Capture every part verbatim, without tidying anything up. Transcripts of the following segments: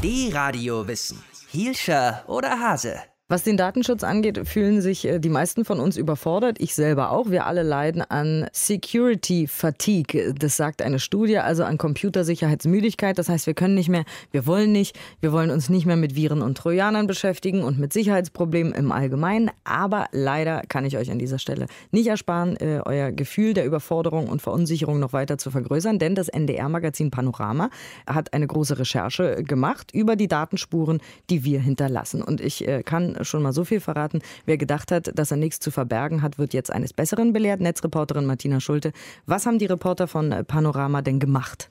D-Radio Wissen. Hielscher oder Hase? Was den Datenschutz angeht, fühlen sich die meisten von uns überfordert. Ich selber auch. Wir alle leiden an Security Fatigue. Das sagt eine Studie, also an Computersicherheitsmüdigkeit. Das heißt, wir können nicht mehr, wir wollen nicht, wir wollen uns nicht mehr mit Viren und Trojanern beschäftigen und mit Sicherheitsproblemen im Allgemeinen. Aber leider kann ich euch an dieser Stelle nicht ersparen, äh, euer Gefühl der Überforderung und Verunsicherung noch weiter zu vergrößern. Denn das N D R-Magazin Panorama hat eine große Recherche gemacht über die Datenspuren, die wir hinterlassen. Und ich äh, kann schon mal so viel verraten. Wer gedacht hat, dass er nichts zu verbergen hat, wird jetzt eines Besseren belehrt. Netzreporterin Martina Schulte. Was haben die Reporter von Panorama denn gemacht?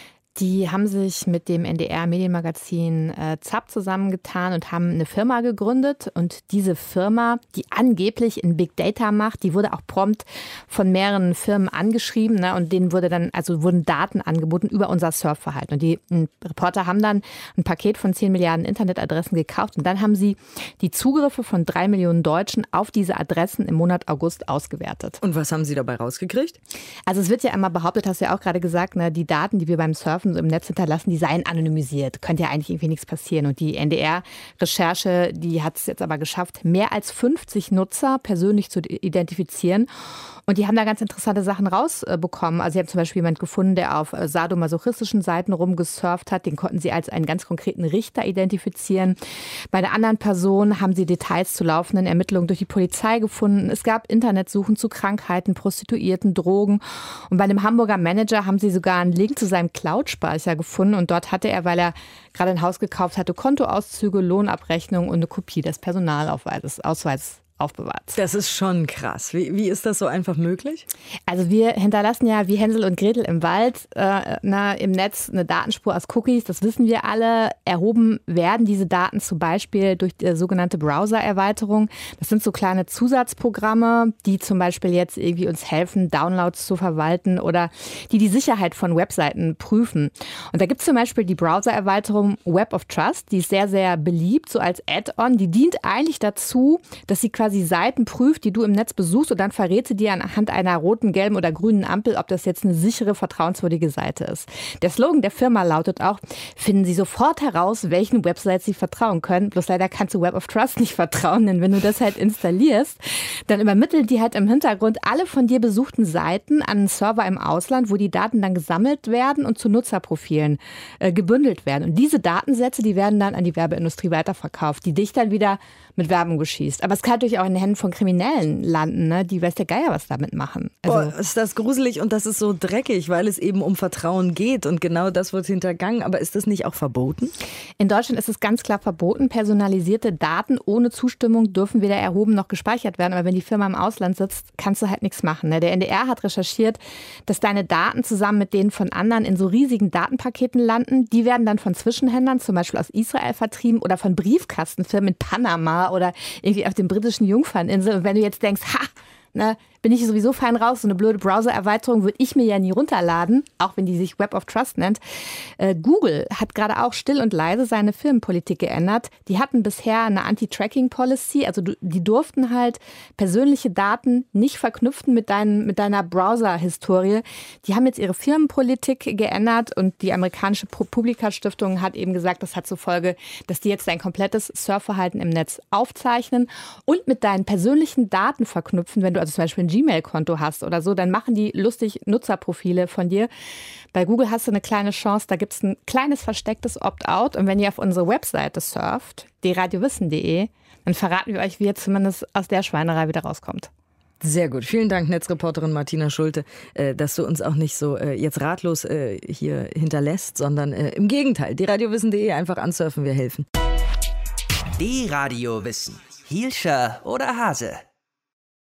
Die haben sich mit dem N D R-Medienmagazin äh, ZAP zusammengetan und haben eine Firma gegründet. Und diese Firma, die angeblich in Big Data macht, die wurde auch prompt von mehreren Firmen angeschrieben, ne? Und denen wurde dann, also wurden Daten angeboten über unser Surfverhalten. Und die m, Reporter haben dann ein Paket von zehn Milliarden Internetadressen gekauft. Und dann haben sie die Zugriffe von drei Millionen Deutschen auf diese Adressen im Monat August ausgewertet. Und was haben sie dabei rausgekriegt? Also es wird ja immer behauptet, hast du ja auch gerade gesagt, ne, die Daten, die wir beim Surfen im Netz hinterlassen, die seien anonymisiert. Könnte ja eigentlich irgendwie nichts passieren. Und die N D R-Recherche, die hat es jetzt aber geschafft, mehr als fünfzig Nutzer persönlich zu identifizieren. Und die haben da ganz interessante Sachen rausbekommen. Also sie haben zum Beispiel jemanden gefunden, der auf sadomasochistischen Seiten rumgesurft hat. Den konnten sie als einen ganz konkreten Richter identifizieren. Bei einer anderen Person haben sie Details zu laufenden Ermittlungen durch die Polizei gefunden. Es gab Internetsuchen zu Krankheiten, Prostituierten, Drogen. Und bei einem Hamburger Manager haben sie sogar einen Link zu seinem Cloud-Speicher gefunden. Und dort hatte er, weil er gerade ein Haus gekauft hatte, Kontoauszüge, Lohnabrechnung und eine Kopie des Personalausweises Ausweis aufbewahrt. Das ist schon krass. Wie, wie ist das so einfach möglich? Also wir hinterlassen ja wie Hänsel und Gretel im Wald äh, na, im Netz eine Datenspur aus Cookies, das wissen wir alle. Erhoben werden diese Daten zum Beispiel durch die sogenannte Browser-Erweiterung. Das sind so kleine Zusatzprogramme, die zum Beispiel jetzt irgendwie uns helfen, Downloads zu verwalten oder die die Sicherheit von Webseiten prüfen. Und da gibt es zum Beispiel die Browser-Erweiterung Web of Trust, die ist sehr, sehr beliebt, so als Add-on. Die dient eigentlich dazu, dass sie quasi Seiten prüft, die du im Netz besuchst und dann verrät sie dir anhand einer roten, gelben oder grünen Ampel, ob das jetzt eine sichere, vertrauenswürdige Seite ist. Der Slogan der Firma lautet auch, finden Sie sofort heraus, welchen Websites Sie vertrauen können. Bloß leider kannst du Web of Trust nicht vertrauen, denn wenn du das halt installierst, dann übermittelt die halt im Hintergrund alle von dir besuchten Seiten an einen Server im Ausland, wo die Daten dann gesammelt werden und zu Nutzerprofilen äh, gebündelt werden. Und diese Datensätze, die werden dann an die Werbeindustrie weiterverkauft, die dich dann wieder mit Werbung beschießt. Aber es kann natürlich auch in den Händen von Kriminellen landen, ne? Die weiß der Geier was damit machen. Also Boah, ist das gruselig und das ist so dreckig, weil es eben um Vertrauen geht und genau das wird hintergangen. Aber ist das nicht auch verboten? In Deutschland ist es ganz klar verboten. Personalisierte Daten ohne Zustimmung dürfen weder erhoben noch gespeichert werden. Aber wenn die Firma im Ausland sitzt, kannst du halt nichts machen. Ne? Der N D R hat recherchiert, dass deine Daten zusammen mit denen von anderen in so riesigen Datenpaketen landen. Die werden dann von Zwischenhändlern, zum Beispiel aus Israel, vertrieben oder von Briefkastenfirmen in Panama oder irgendwie auf den britischen Jungferninseln. Und wenn du jetzt denkst, ha, ne, bin ich sowieso fein raus, so eine blöde Browser-Erweiterung würde ich mir ja nie runterladen, auch wenn die sich Web of Trust nennt. Äh, Google hat gerade auch still und leise seine Firmenpolitik geändert. Die hatten bisher eine Anti-Tracking-Policy, also die durften halt persönliche Daten nicht verknüpfen mit, dein, mit deiner Browser-Historie. Die haben jetzt ihre Firmenpolitik geändert und die amerikanische Publica-Stiftung hat eben gesagt, das hat zur Folge, dass die jetzt dein komplettes Surfverhalten im Netz aufzeichnen und mit deinen persönlichen Daten verknüpfen, wenn du also zum Beispiel ein Gmail-Konto hast oder so, dann machen die lustig Nutzerprofile von dir. Bei Google hast du eine kleine Chance, da gibt es ein kleines verstecktes Opt-out und wenn ihr auf unsere Webseite surft, d radio wissen punkt de, dann verraten wir euch, wie ihr zumindest aus der Schweinerei wieder rauskommt. Sehr gut. Vielen Dank, Netzreporterin Martina Schulte, dass du uns auch nicht so jetzt ratlos hier hinterlässt, sondern im Gegenteil, d radio wissen punkt de, einfach ansurfen, wir helfen. D-Radio Wissen. Hielscher oder Hase?